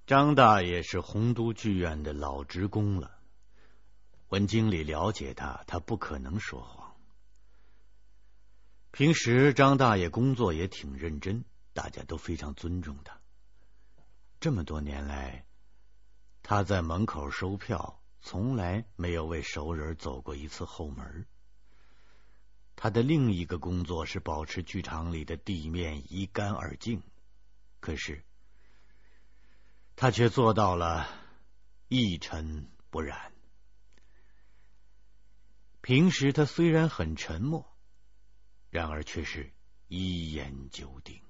张大爷是洪都剧院的老职工了，文经理了解他，他不可能说谎。平时张大爷工作也挺认真，大家都非常尊重他。这么多年来，他在门口收票，从来没有为熟人走过一次后门。他的另一个工作是保持剧场里的地面一干二净，可是他却做到了一尘不染。平时他虽然很沉默，然而却是一言九鼎。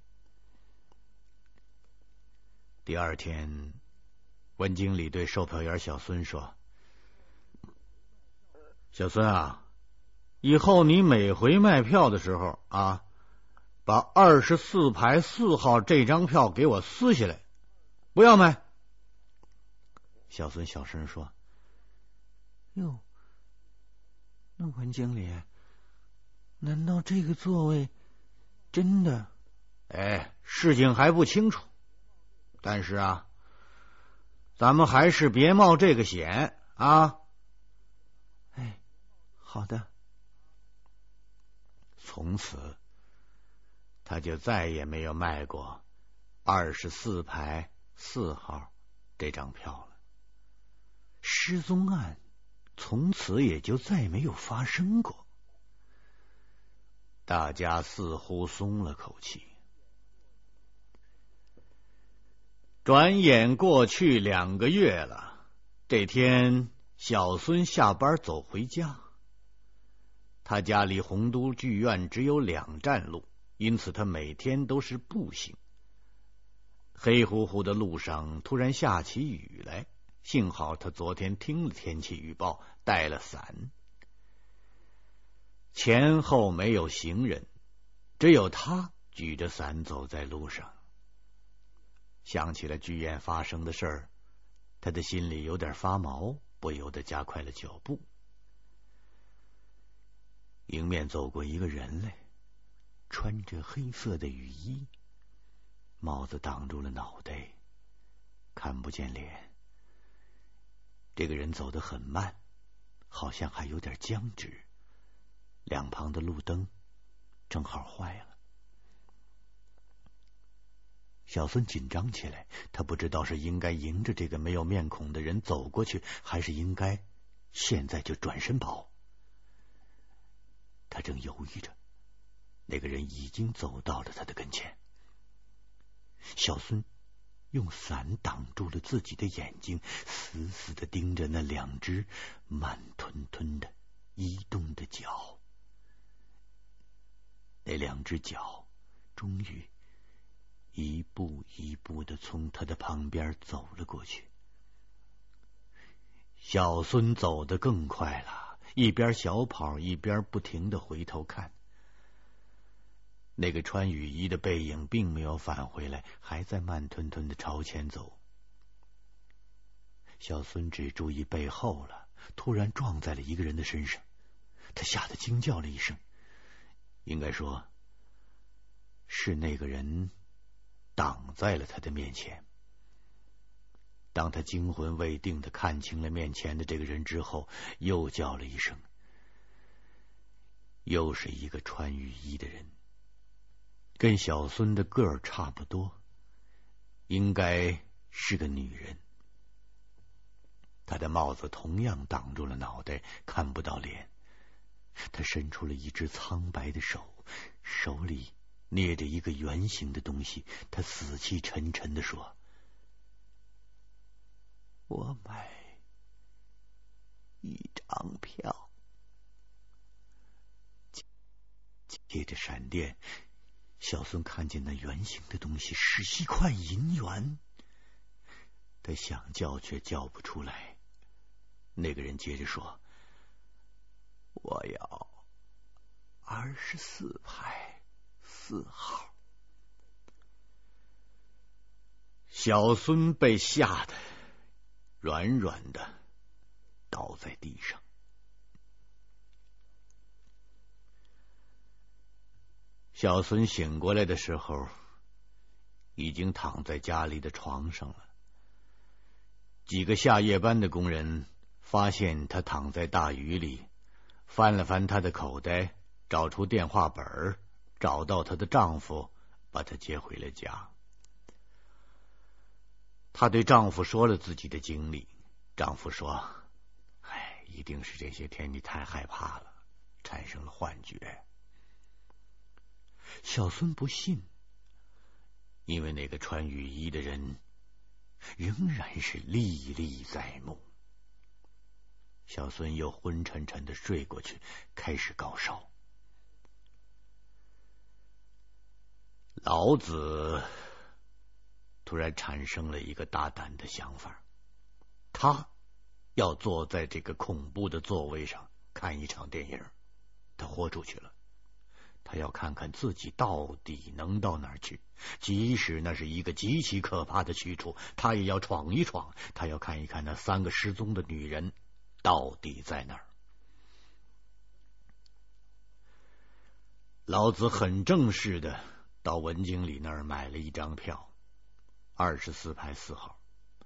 第二天，文经理对售票员小孙说：“小孙啊，以后你每回卖票的时候啊，把24排4号这张票给我撕下来，不要卖。”小孙小声说：“ 哟，那文经理，难道这个座位真的？”“ 事情还不清楚，但是啊，咱们还是别冒这个险啊。”“ 好的。” 从此他就再也没有卖过24排4号这张票了。失踪案从此也就再没有发生过。大家似乎松了口气。转眼过去2个月了，这天小孙下班走回家。他家离洪都剧院只有2站路，因此他每天都是步行。黑乎乎的路上突然下起雨来，幸好他昨天听了天气预报，带了伞。前后没有行人，只有他举着伞走在路上。想起了剧院发生的事儿，他的心里有点发毛，不由得加快了脚步。迎面走过一个人来，穿着黑色的雨衣，帽子挡住了脑袋，看不见脸。这个人走得很慢，好像还有点僵直，两旁的路灯正好坏了。小孙紧张起来，他不知道是应该迎着这个没有面孔的人走过去，还是应该现在就转身跑。他正犹豫着，那个人已经走到了他的跟前。小孙用伞挡住了自己的眼睛，死死地盯着那2只慢吞吞的移动的脚。那2只脚终于一步一步地从他的旁边走了过去。小孙走得更快了，一边小跑一边不停地回头看。那个穿雨衣的背影并没有返回来，还在慢吞吞地朝前走。小孙只注意背后了，突然撞在了一个人的身上，他吓得惊叫了一声。应该说是那个人挡在了他的面前。当他惊魂未定地看清了面前的这个人之后，又叫了一声。又是一个穿雨衣的人，跟小孙的个儿差不多，应该是个女人。她的帽子同样挡住了脑袋，看不到脸。她伸出了一只苍白的手，手里捏着一个圆形的东西。她死气沉沉地说：“我买1张票。”接着闪电，小孙看见那圆形的东西是一块银元，他想叫却叫不出来。那个人接着说：“我要24排4号。”小孙被吓得软软的倒在地上。小孙醒过来的时候，已经躺在家里的床上了。 几个下夜班的工人发现他躺在大雨里，翻了翻他的口袋，找出电话本，找到她的丈夫，把她接回了家。她对丈夫说了自己的经历，丈夫说：“一定是这些天你太害怕了，产生了幻觉。”小孙不信，因为那个穿雨衣的人仍然是历历在目。小孙又昏沉沉的睡过去，开始高烧。老子突然产生了一个大胆的想法，他要坐在这个恐怖的座位上看一场电影。他豁出去了，他要看看自己到底能到哪儿去，即使那是一个极其可怕的去处，他也要闯一闯。他要看一看那3个失踪的女人到底在哪儿。老子很正式的到文经理那儿买了一张票，24排4号。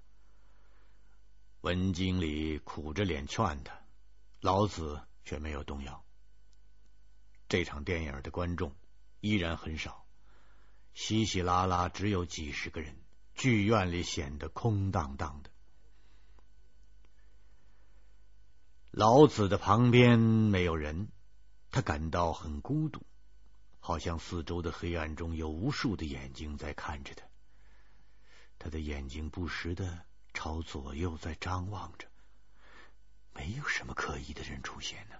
文经理苦着脸劝他，老子却没有动摇。这场电影的观众依然很少，稀稀拉拉只有几十个人，剧院里显得空荡荡的。老子的旁边没有人，他感到很孤独，好像四周的黑暗中有无数的眼睛在看着他。他的眼睛不时的朝左右在张望着，没有什么可疑的人出现呢。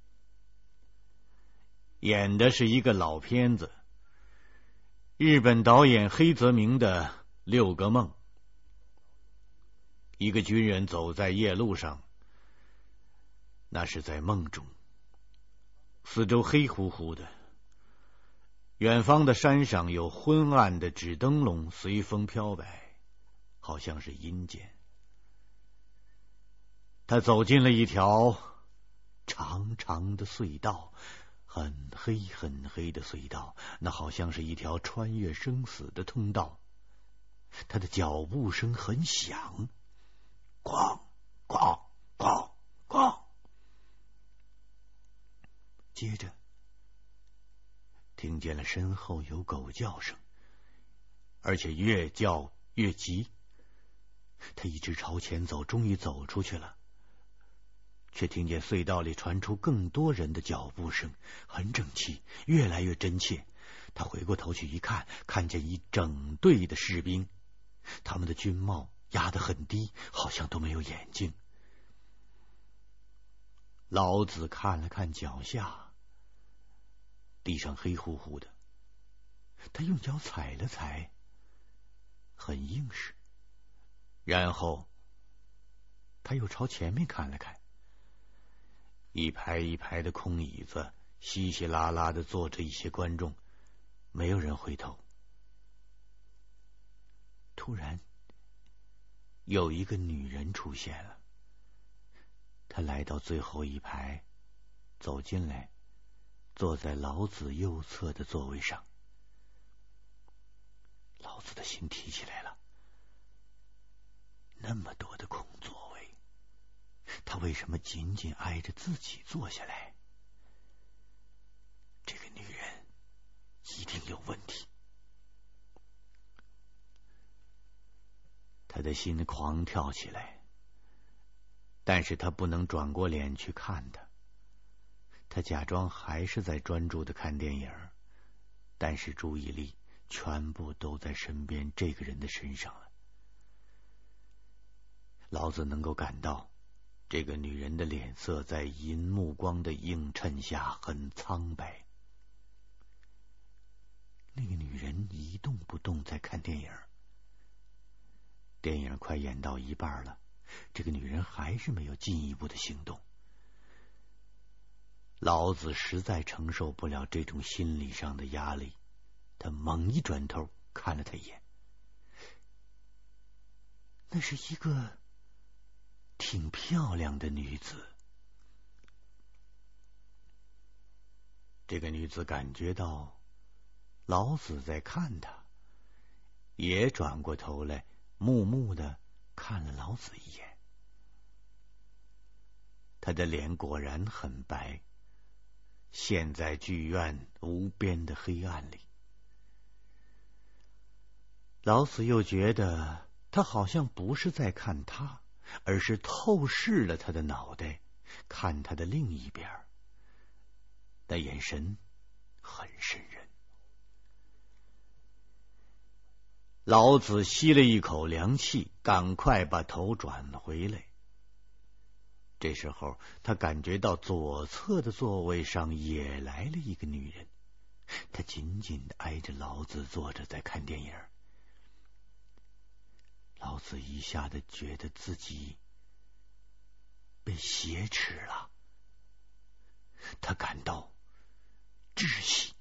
演的是一个老片子，日本导演黑泽明的《六个梦》。一个军人走在夜路上，那是在梦中，四周黑乎乎的，远方的山上有昏暗的纸灯笼随风飘摆，好像是阴间。他走进了一条长长的隧道，很黑很黑的隧道，那好像是一条穿越生死的通道。他的脚步声很响，咣咣咣咣。接着听见了身后有狗叫声，而且越叫越急。他一直朝前走，终于走出去了，却听见隧道里传出更多人的脚步声，很整齐，越来越真切。他回过头去一看，看见一整队的士兵，他们的军帽压得很低，好像都没有眼睛。老子看了看脚下，地上黑乎乎的，他用脚踩了踩，很硬实。然后他又朝前面看了看，一排一排的空椅子，稀稀拉拉的坐着一些观众，没有人回头。突然有一个女人出现了，她来到最后一排，走进来，坐在老子右侧的座位上。老子的心提起来了，那么多的空座位，他为什么仅仅挨着自己坐下来？这个女人一定有问题。他的心狂跳起来，但是他不能转过脸去看她。他假装还是在专注的看电影，但是注意力全部都在身边这个人的身上了。老子能够感到这个女人的脸色在银目光的映衬下很苍白。那个女人一动不动在看电影，电影快演到一半了，这个女人还是没有进一步的行动。老子实在承受不了这种心理上的压力，他猛一转头看了她一眼。那是一个挺漂亮的女子。这个女子感觉到老子在看她，也转过头来，木木的看了老子一眼。他的脸果然很白，陷在剧院无边的黑暗里。老子又觉得他好像不是在看他，而是透视了他的脑袋，看他的另一边，那眼神很瘆人。老子吸了一口凉气，赶快把头转了回来。这时候他感觉到左侧的座位上也来了一个女人，她紧紧地挨着老子坐着在看电影。老子一下子觉得自己被挟持了，他感到窒息。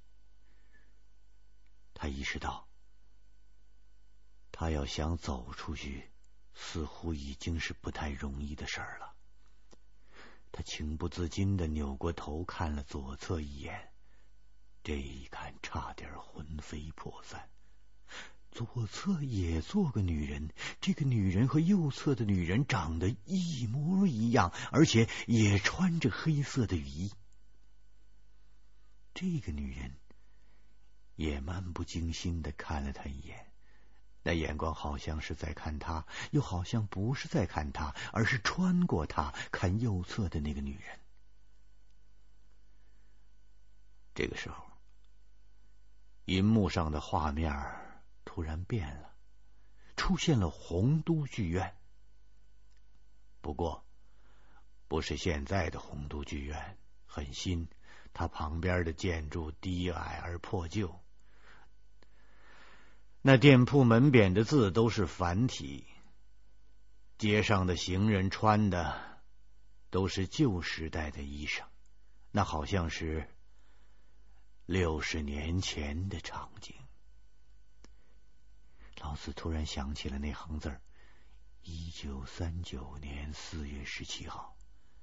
他意识到，他要想走出去，似乎已经是不太容易的事儿了。他情不自禁地扭过头看了左侧一眼，这一看差点魂飞魄散。左侧也坐个女人，这个女人和右侧的女人长得一模一样，而且也穿着黑色的雨衣。这个女人也漫不经心地看了他一眼，那眼光好像是在看他，又好像不是在看他，而是穿过他看右侧的那个女人。这个时候，银幕上的画面突然变了，出现了洪都剧院。不过不是现在的洪都剧院，很新，它旁边的建筑低矮而破旧，那店铺门匾的字都是繁体，街上的行人穿的都是旧时代的衣裳，那好像是60年前的场景。老子突然想起了那行字：1939年4月17号。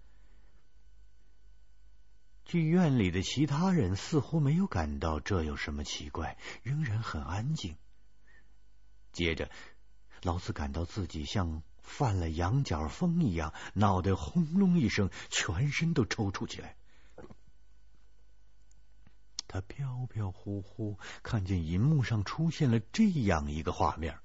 剧院里的其他人似乎没有感到这有什么奇怪，仍然很安静。接着，老子感到自己像犯了羊角风一样，脑袋轰隆一声，全身都抽搐起来。他飘飘忽忽看见银幕上出现了这样一个画面：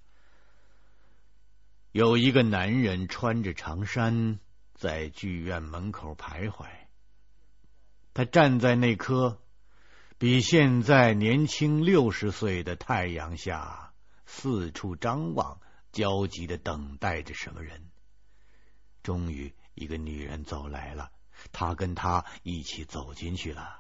有一个男人穿着长衫在剧院门口徘徊，他站在那棵比现在年轻60岁的太阳下，四处张望，焦急地等待着什么人。终于一个女人走来了，他跟她一起走进去了。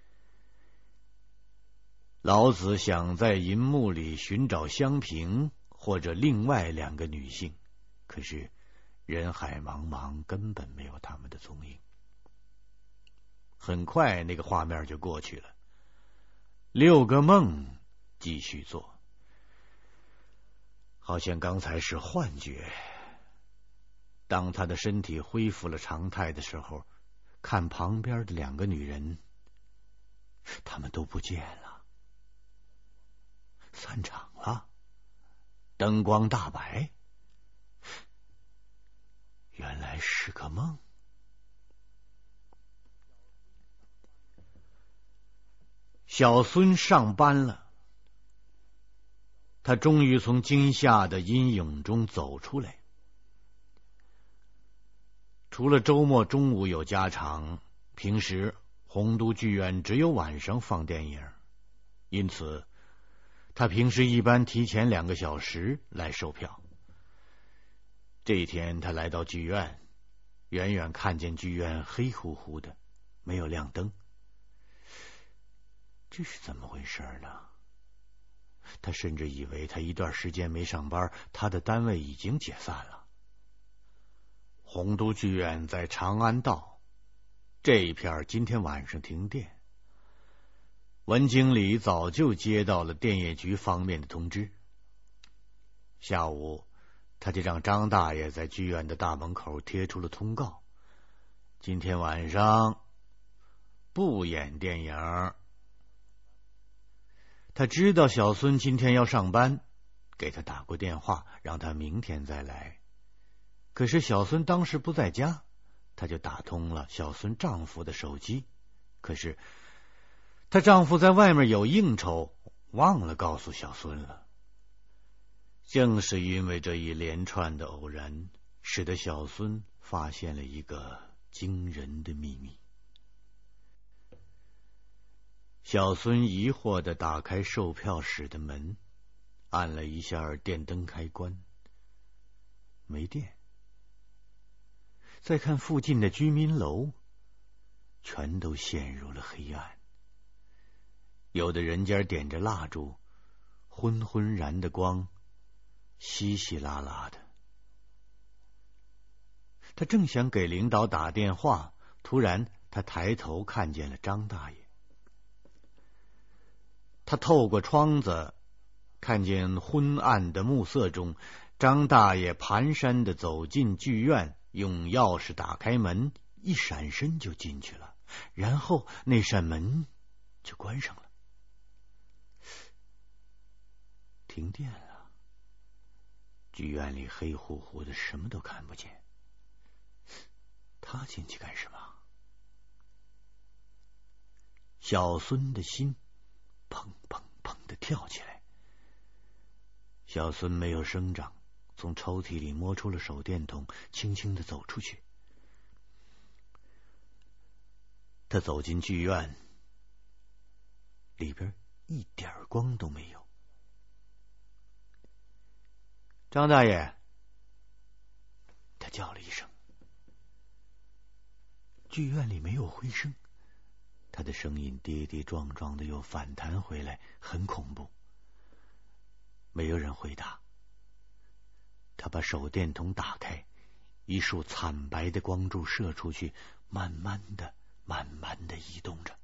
老子想在银幕里寻找香萍或者另外2个女性，可是人海茫茫，根本没有他们的踪影。很快那个画面就过去了，6个梦继续做，好像刚才是幻觉。当他的身体恢复了常态的时候，看旁边的2个女人，她们都不见了，散场了，灯光大白，原来是个梦。小孙上班了，他终于从惊吓的阴影中走出来。除了周末中午有加场，平时洪都剧院只有晚上放电影，因此他平时一般提前2个小时来售票。这一天他来到剧院，远远看见剧院黑乎乎的，没有亮灯。这是怎么回事呢？他甚至以为他一段时间没上班，他的单位已经解散了。洪都剧院在长安道这一片，今天晚上停电。文经理早就接到了电业局方面的通知，下午他就让张大爷在剧院的大门口贴出了通告，今天晚上不演电影。他知道小孙今天要上班，给他打过电话，让他明天再来。 可是小孙当时不在家，她就打通了小孙丈夫的手机。可是她丈夫在外面有应酬，忘了告诉小孙了。正是因为这一连串的偶然，使得小孙发现了一个惊人的秘密。小孙疑惑地打开售票室的门，按了一下电灯开关，没电。再看附近的居民楼，全都陷入了黑暗。有的人家点着蜡烛，昏昏然的光，稀稀拉拉的。他正想给领导打电话，突然他抬头看见了张大爷。他透过窗子看见昏暗的暮色中，张大爷蹒跚地走进剧院，用钥匙打开门，一闪身就进去了，然后那扇门就关上了。停电了，剧院里黑乎乎的，什么都看不见。他进去干什么？小孙的心砰砰砰的跳起来。小孙没有声张，从抽屉里摸出了手电筒，轻轻的走出去。他走进剧院，里边一点光都没有。张大爷，他叫了一声。剧院里没有回声，他的声音跌跌撞撞的又反弹回来，很恐怖。没有人回答。他把手电筒打开，一束惨白的光柱射出去，慢慢的移动着。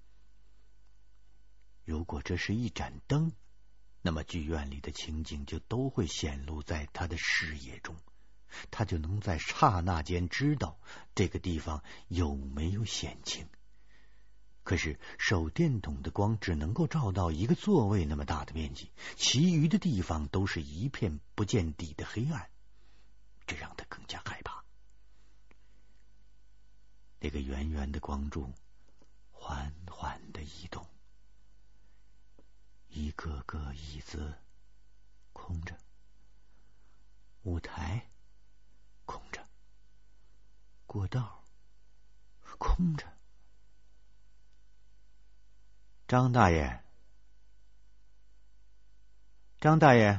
如果这是一盏灯，那么剧院里的情景就都会显露在他的视野中，他就能在刹那间知道这个地方有没有险情。可是手电筒的光只能够照到一个座位那么大的面积，其余的地方都是一片不见底的黑暗，这让他更加害怕。那个圆圆的光柱缓缓的移动，一个个椅子空着，舞台空着，过道空着。张大爷，张大爷，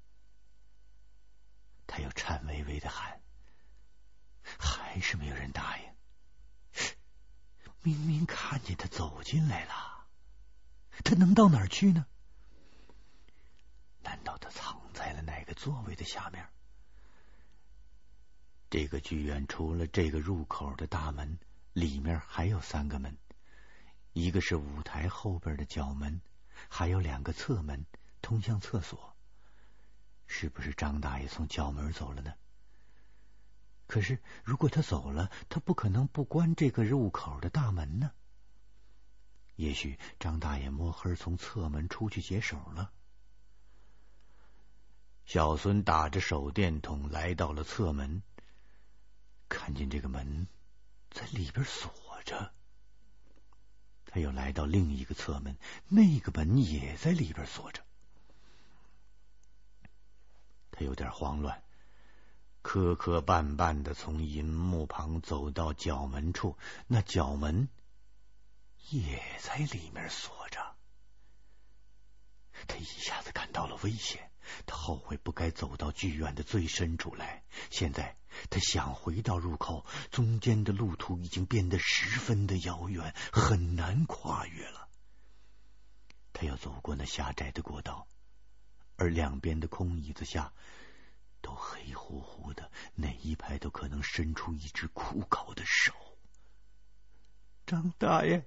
他又颤巍巍的喊，还是没有人答应。明明看见他走进来了，他能到哪儿去呢？难道他藏在了哪个座位的下面？这个剧院除了这个入口的大门，里面还有3个门，一个是舞台后边的角门，还有2个侧门通向厕所。是不是张大爷从角门走了呢？可是如果他走了，他不可能不关这个入口的大门呢。也许张大爷摸黑从侧门出去解手了。小孙打着手电筒来到了侧门，看见这个门在里边锁着。他又来到另一个侧门，那个门也在里边锁着。他有点慌乱，磕磕绊绊的从银幕旁走到角门处，那角门也在里面锁着。他一下子感到了危险，他后悔不该走到剧院的最深处来。现在他想回到入口，中间的路途已经变得十分的遥远，很难跨越了。他要走过那狭窄的过道，而两边的空椅子下都黑乎乎的，哪一排都可能伸出一只枯槁的手。张大爷，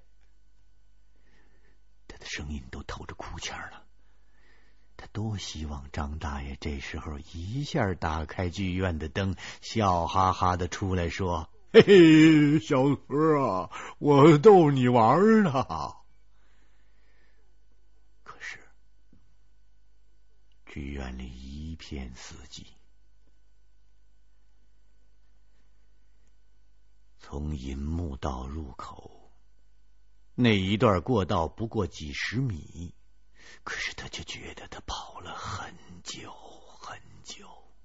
他的声音都透着哭腔了。他多希望张大爷这时候一下打开剧院的灯，笑哈哈的出来说：“嘿嘿，小孙啊，我逗你玩呢。”可是剧院里一片死寂。 从银幕道入口那一段过道不过几十米，可是他就觉得他跑了很久很久。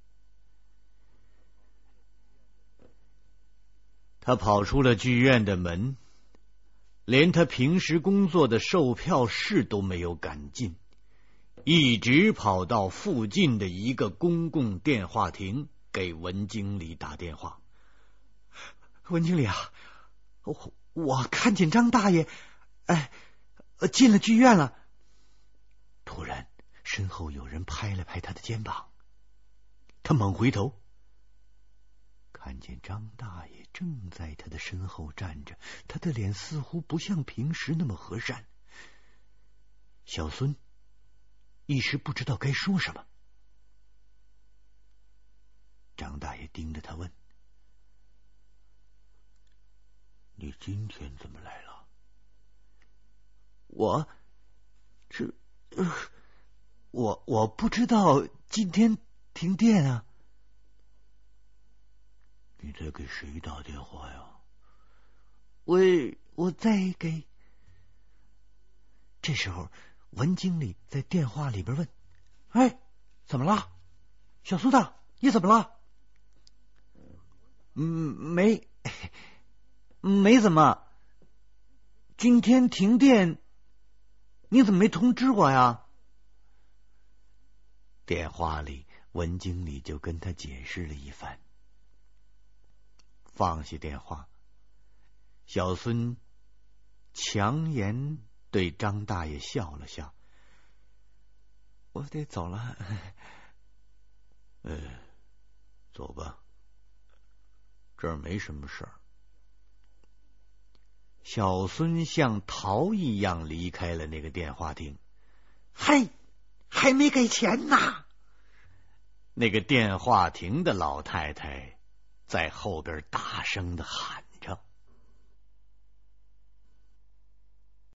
他跑出了剧院的门，连他平时工作的售票室都没有赶进，一直跑到附近的一个公共电话亭给文经理打电话。 文经理啊，我看见张大爷进了剧院了。 突然身后有人拍了拍他的肩膀，他猛回头，看见张大爷正在他的身后站着，他的脸似乎不像平时那么和善。小孙一时不知道该说什么。张大爷盯着他问：你今天怎么来了？ 我不知道今天停电啊。 你在给谁打电话呀？ 我在给。这时候文经理在电话里边问：哎，怎么了？小苏大，你怎么了？没怎么。今天停电，你怎么没通知我呀？ 电话里文经理就跟他解释了一番。放下电话，小孙强颜对张大爷笑了笑： 我得走了。 走吧，这儿没什么事儿。小孙像逃一样离开了那个电话亭。 嘿，还没给钱呢！ 那个电话亭的老太太在后边大声的喊。